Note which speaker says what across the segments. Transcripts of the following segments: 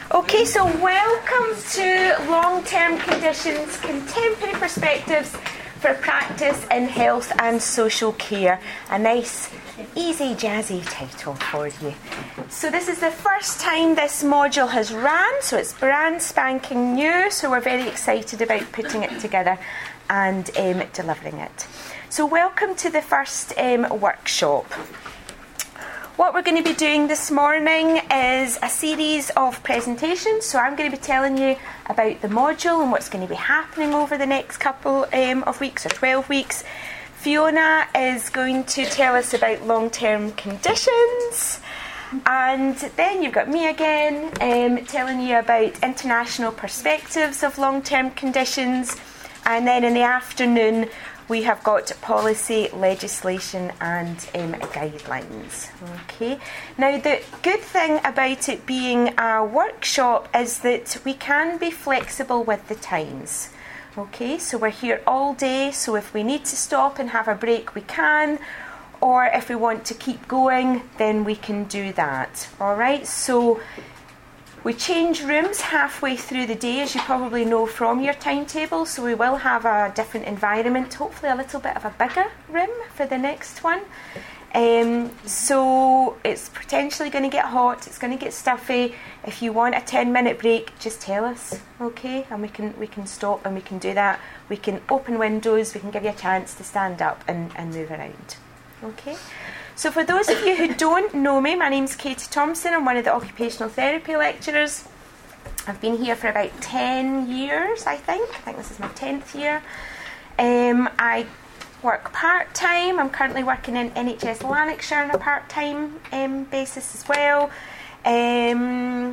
Speaker 1: Okay, so welcome to Long-Term Conditions, Contemporary Perspectives for Practice in Health and Social Care. A nice, easy, jazzy title for you. So this is the first time this module has ran, so it's brand spanking new, so we're very excited about putting it together and delivering it. So welcome to the first workshop. What we're going to be doing this morning is a series of presentations. So I'm going to be telling you about the module and what's going to be happening over the next couple of weeks or 12 weeks. Fiona is going to tell us about long-term conditions. And then you've got me again telling you about international perspectives of long-term conditions. And then in the afternoon, we have got policy, legislation and guidelines. Okay. Now the good thing about it being a workshop is that we can be flexible with the times. Okay, so we're here all day, so if we need to stop and have a break we can, or if we want to keep going then we can do that. Alright, so we change rooms halfway through the day, as you probably know from your timetable, so we will have a different environment, hopefully a little bit of a bigger room for the next one. So it's potentially going to get hot, it's going to get stuffy. If you want a 10-minute break, just tell us, okay? And we can stop and we can do that. We can open windows, we can give you a chance to stand up and move around, okay? So for those of you who don't know me, my name's Katie Thompson. I'm one of the occupational therapy lecturers. I've been here for about 10 years, I think. I think this is my 10th year. I work part-time. I'm currently working in NHS Lanarkshire on a part-time basis as well. And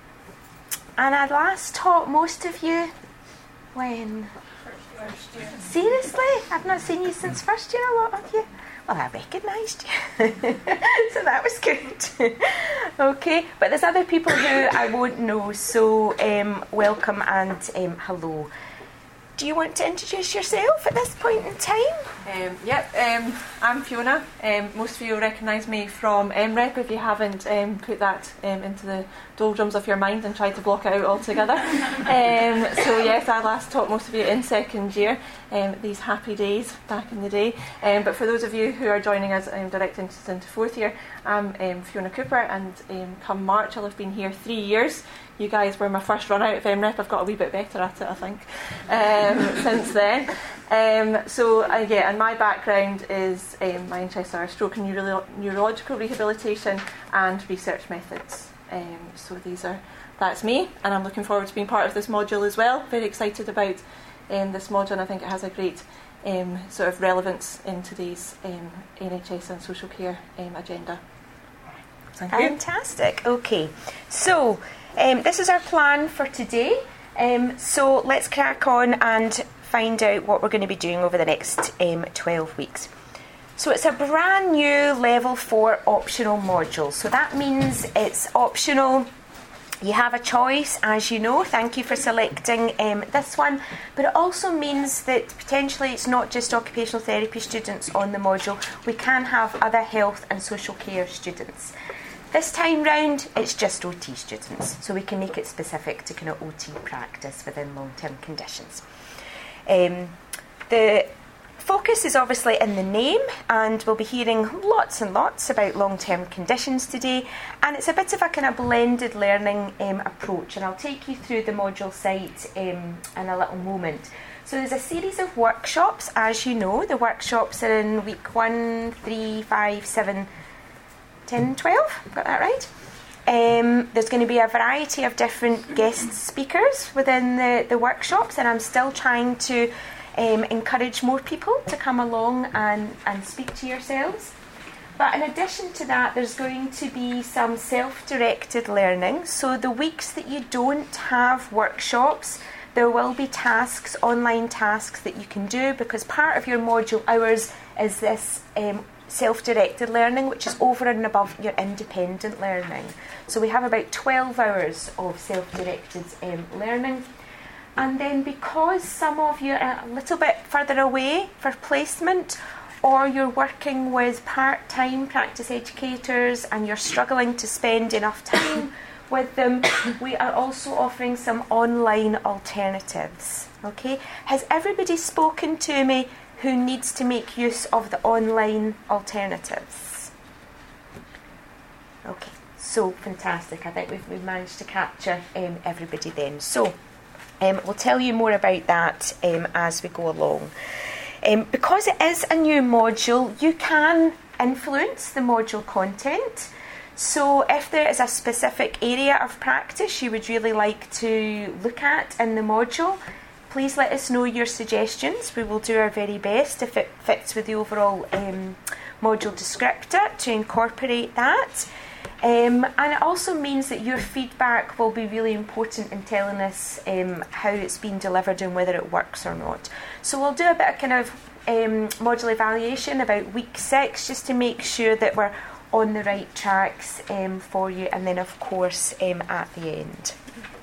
Speaker 1: I last taught most of you when? First year. Seriously? I've not seen you since first year, a lot of you. Well, I recognised you, so that was good. Okay, but there's other people who I won't know, so welcome and hello. Do you want to introduce yourself at this point in time?
Speaker 2: I'm Fiona. Most of you will recognise me from MREP if you haven't put that into the doldrums of your mind and tried to block it out altogether. So yes, I last taught most of you in second year, these happy days back in the day. But for those of you who are joining us direct into fourth year, I'm Fiona Cooper, and come March I'll have been here 3 years. You guys were my first run out of MREP. I've got a wee bit better at it, I think, since then. And my background is my interests are stroke and neurological rehabilitation and research methods. That's me, and I'm looking forward to being part of this module as well. Very excited about this module, and I think it has a great sort of relevance in today's NHS and social care agenda. Thank you.
Speaker 1: Fantastic. Okay, so this is our plan for today. So let's crack on and find out what we're going to be doing over the next 12 weeks. So it's a brand new level 4 optional module. So that means it's optional. You have a choice, as you know. Thank you for selecting this one. But it also means that potentially it's not just occupational therapy students on the module. We can have other health and social care students. This time round, it's just OT students, so we can make it specific to kind of OT practice within long-term conditions. The focus is obviously in the name, and we'll be hearing lots and lots about long-term conditions today, and it's a bit of a kind of blended learning approach, and I'll take you through the module site in a little moment. So there's a series of workshops, as you know. The workshops are in week 1, 3, 5, 7, 10, 12, got that right? There's going to be a variety of different guest speakers within the workshops, and I'm still trying to encourage more people to come along and speak to yourselves. But in addition to that, there's going to be some self-directed learning. So the weeks that you don't have workshops, there will be tasks, online tasks that you can do, because part of your module hours is this self-directed learning, which is over and above your independent learning. So we have about 12 hours of self-directed learning. And then because some of you are a little bit further away for placement, or you're working with part-time practice educators and you're struggling to spend enough time with them. We are also offering some online alternatives. Okay, has everybody spoken to me who needs to make use of the online alternatives? Okay, so fantastic. I think we've managed to capture everybody then. So we'll tell you more about that as we go along. Because it is a new module, you can influence the module content. So if there is a specific area of practice you would really like to look at in the module, please let us know your suggestions. We will do our very best, if it fits with the overall module descriptor, to incorporate that. And it also means that your feedback will be really important in telling us how it's been delivered and whether it works or not. So we'll do a bit of kind of module evaluation about week 6, just to make sure that we're on the right tracks for you, and then of course at the end.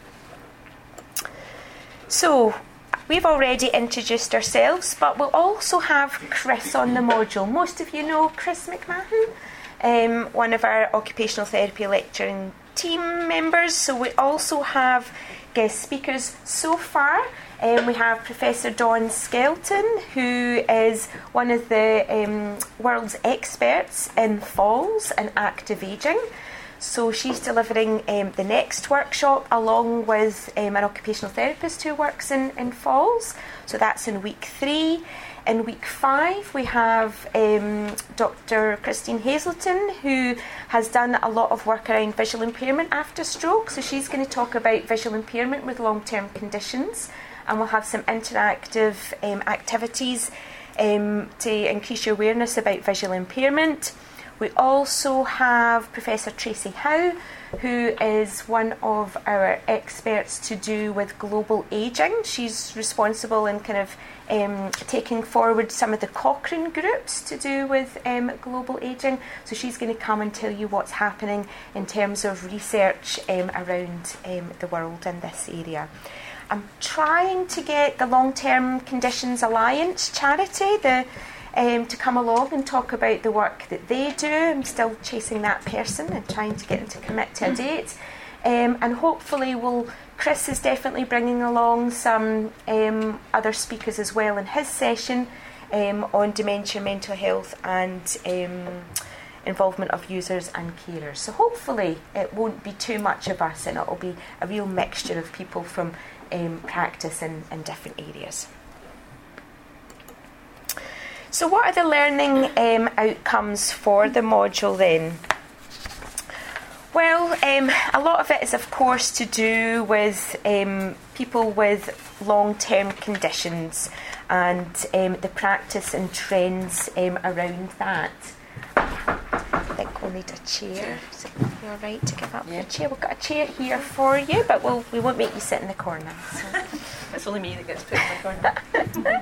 Speaker 1: So we've already introduced ourselves, but we'll also have Chris on the module. Most of you know Chris McMahon, one of our occupational therapy lecturing team members. So we also have guest speakers so far. We have Professor Dawn Skelton, who is one of the world's experts in falls and active ageing. So she's delivering the next workshop along with an occupational therapist who works in falls. So that's in week 3. In week 5, we have Dr. Christine Hazelton, who has done a lot of work around visual impairment after stroke. So she's going to talk about visual impairment with long-term conditions. And we'll have some interactive activities to increase your awareness about visual impairment. We also have Professor Tracy Howe, who is one of our experts to do with global ageing. She's responsible in kind of taking forward some of the Cochrane groups to do with global ageing. So she's going to come and tell you what's happening in terms of research around the world in this area. I'm trying to get the Long-Term Conditions Alliance charity to come along and talk about the work that they do. I'm still chasing that person and trying to get them to commit to a date. And hopefully Chris is definitely bringing along some other speakers as well in his session on dementia, mental health and involvement of users and carers. So hopefully it won't be too much of us, and it'll be a real mixture of people from practice in different areas. So what are the learning outcomes for the module then? Well, a lot of it is of course to do with people with long-term conditions and the practice and trends around that. I think we'll need a chair. Is it alright to give up the chair? We've got a chair here for you, but we won't make you sit in the corner. So.
Speaker 2: It's only me that gets put in the corner.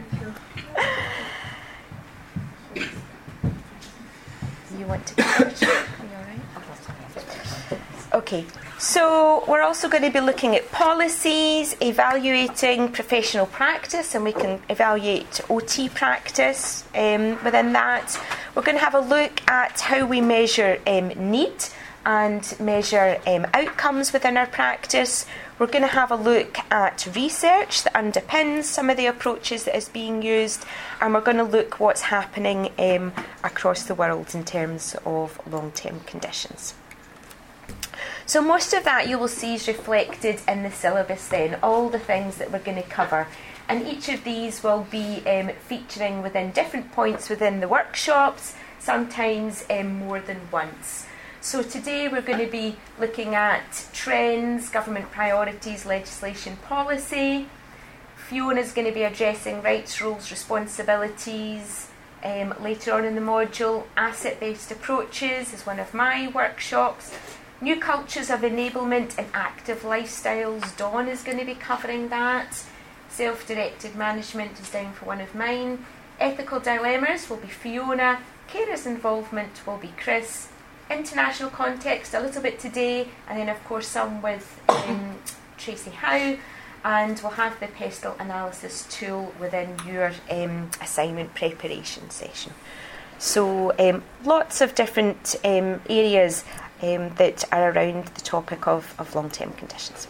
Speaker 1: You want to go first? Are you alright? Okay, so we're also going to be looking at policies, evaluating professional practice, and we can evaluate OT practice within that. We're going to have a look at how we measure need and measure outcomes within our practice. We're going to have a look at research that underpins some of the approaches that is being used, and we're going to look what's happening across the world in terms of long-term conditions. So most of that you will see is reflected in the syllabus then, all the things that we're going to cover. And each of these will be featuring within different points within the workshops, sometimes more than once. So today we're going to be looking at trends, government priorities, legislation, policy. Fiona's going to be addressing rights, roles, responsibilities. Later on in the module, asset-based approaches is one of my workshops. New cultures of enablement and active lifestyles, Dawn is going to be covering that. Self-directed management is down for one of mine. Ethical dilemmas will be Fiona. Carers involvement will be Chris. International context a little bit today, and then of course some with Tracy Howe, and we'll have the pestle analysis tool within your assignment preparation session. So lots of different areas. that are around the topic of long-term conditions.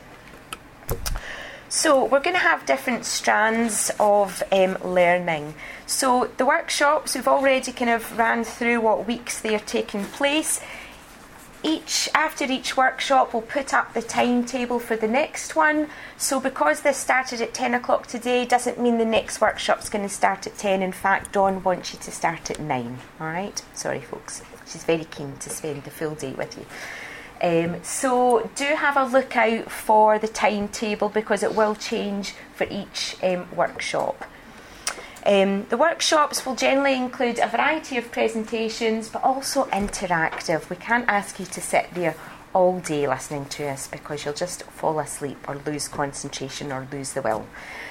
Speaker 1: So we're going to have different strands of learning. So the workshops, we've already kind of ran through what weeks they are taking place. After each workshop, we'll put up the timetable for the next one. So because this started at 10 o'clock today, doesn't mean the next workshop's going to start at 10. In fact, Dawn wants you to start at 9. All right? Sorry, folks. She's very keen to spend the full day with you. So do have a look out for the timetable because it will change for each workshop. The workshops will generally include a variety of presentations, but also interactive. We can't ask you to sit there all day listening to us because you'll just fall asleep or lose concentration or lose the will.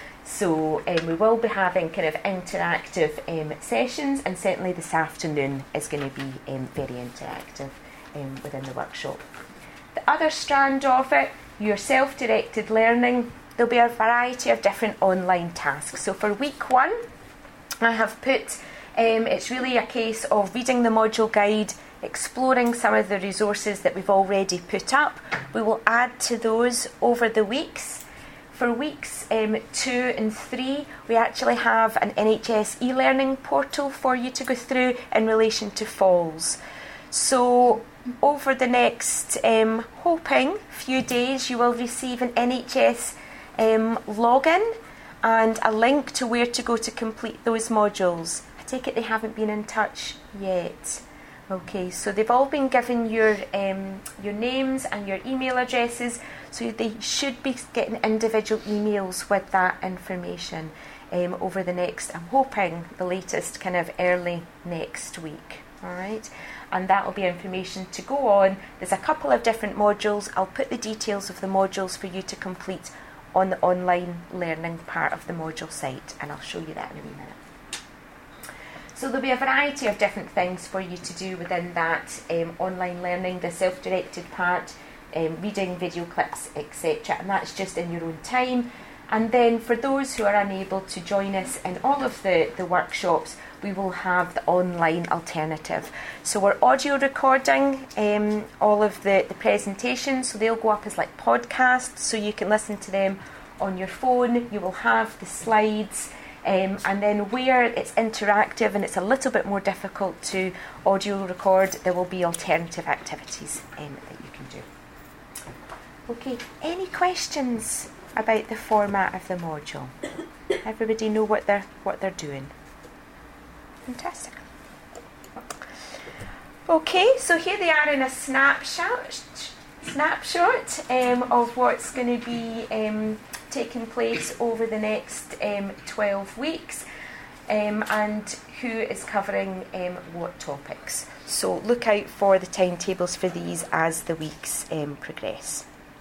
Speaker 1: So we will be having kind of interactive sessions, and certainly this afternoon is going to be very interactive within the workshop. The other strand of it, your self-directed learning, there'll be a variety of different online tasks. So for week 1, I have put, it's really a case of reading the module guide, exploring some of the resources that we've already put up. We will add to those over the weeks. For weeks 2 and 3, we actually have an NHS e-learning portal for you to go through in relation to falls. So over the next, hoping, few days, you will receive an NHS login and a link to where to go to complete those modules. I take it they haven't been in touch yet. Okay, so they've all been given your names and your email addresses, so they should be getting individual emails with that information over the next, I'm hoping, the latest kind of early next week. All right, and that will be information to go on. There's a couple of different modules. I'll put the details of the modules for you to complete on the online learning part of the module site, and I'll show you that in a wee minute. So there'll be a variety of different things for you to do within that online learning, the self-directed part, reading video clips, etc. And that's just in your own time. And then for those who are unable to join us in all of the workshops, we will have the online alternative. So we're audio recording all of the presentations, so they'll go up as like podcasts, so you can listen to them on your phone. You will have the slides, and then where it's interactive and it's a little bit more difficult to audio record, there will be alternative activities that you can do. Okay, any questions about the format of the module? Everybody know what they're doing? Fantastic. Okay, so here they are in a snapshot of what's going to be taking place over the next 12 weeks and who is covering what topics. So look out for the timetables for these as the weeks progress.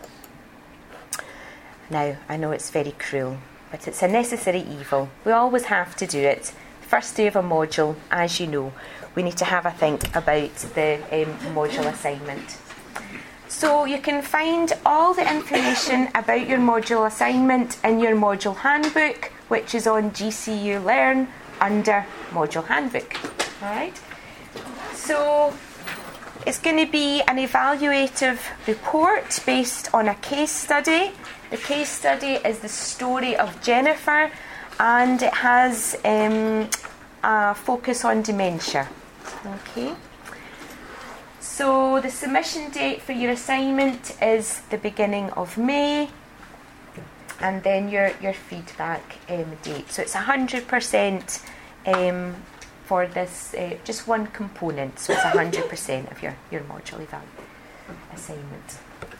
Speaker 1: Now, I know it's very cruel, but it's a necessary evil. We always have to do it. First day of a module, as you know, we need to have a think about the module assignment. So you can find all the information about your module assignment in your module handbook, which is on GCU Learn under module handbook. All right. So it's going to be an evaluative report based on a case study. The case study is the story of Jennifer, and it has a focus on dementia. Okay. So the submission date for your assignment is the beginning of May, and then your feedback date. So it's 100% for this, just one component. So it's 100% of your module assignment.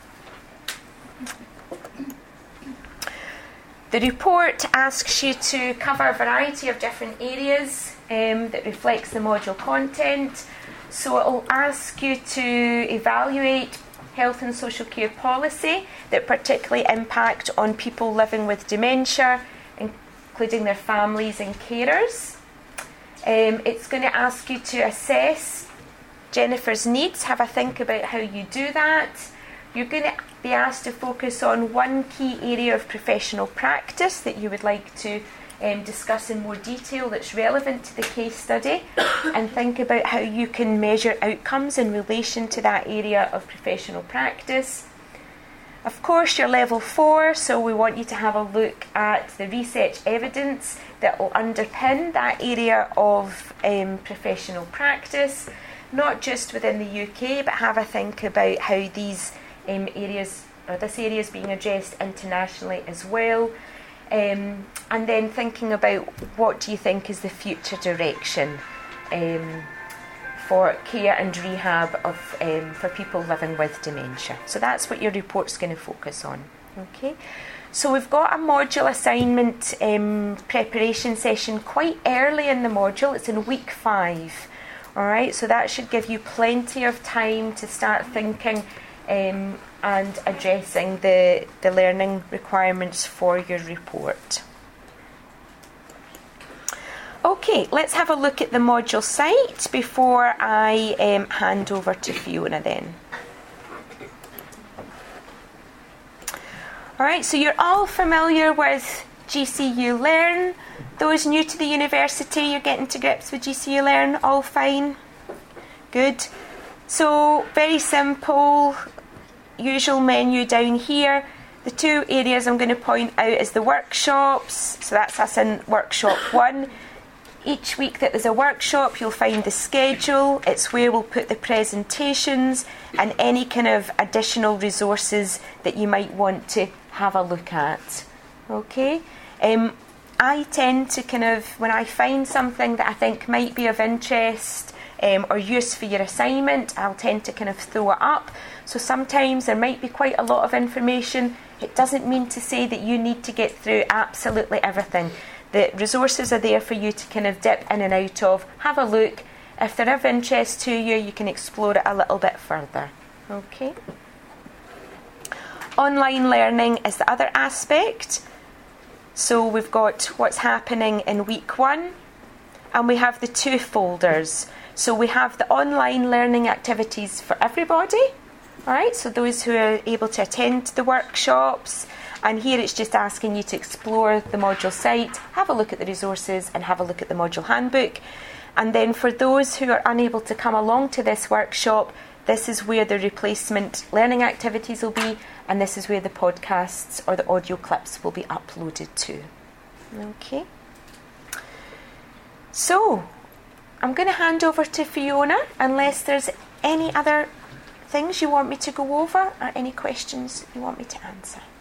Speaker 1: The report asks you to cover a variety of different areas that reflects the module content. So it will ask you to evaluate health and social care policy that particularly impact on people living with dementia, including their families and carers. It's going to ask you to assess Jennifer's needs, have a think about how you do that. You're going to be asked to focus on one key area of professional practice that you would like to discuss in more detail that's relevant to the case study, and think about how you can measure outcomes in relation to that area of professional practice. Of course, you're level 4, so we want you to have a look at the research evidence that will underpin that area of professional practice, not just within the UK, but have a think about how these areas, or this area, is being addressed internationally as well. And then thinking about what do you think is the future direction for care and rehab of for people living with dementia. So that's what your report's going to focus on. Okay. So we've got a module assignment preparation session quite early in the module. It's in week 5. All right. So that should give you plenty of time to start thinking and addressing the learning requirements for your report. Okay, let's have a look at the module site before I hand over to Fiona then. Alright, so you're all familiar with GCU Learn. Those new to the university, you're getting to grips with GCU Learn, all fine? Good. So, very simple, usual menu down here. The 2 areas I'm going to point out is the workshops. So that's us in workshop 1. Each week that there's a workshop, you'll find the schedule. It's where we'll put the presentations and any kind of additional resources that you might want to have a look at. Okay? I tend to when I find something that I think might be of interest or use for your assignment, I'll tend to throw it up. So sometimes there might be quite a lot of information. It doesn't mean to say that you need to get through absolutely everything. The resources are there for you to dip in and out of. Have a look. If they're of interest to you, you can explore it a little bit further. Okay. Online learning is the other aspect. So we've got what's happening in week 1, and we have the 2 folders. So we have the online learning activities for everybody. All right, so those who are able to attend the workshops. And here it's just asking you to explore the module site, have a look at the resources and have a look at the module handbook. And then for those who are unable to come along to this workshop, this is where the replacement learning activities will be, and this is where the podcasts or the audio clips will be uploaded to. Okay. So, I'm going to hand over to Fiona, unless there's any other things you want me to go over or any questions you want me to answer.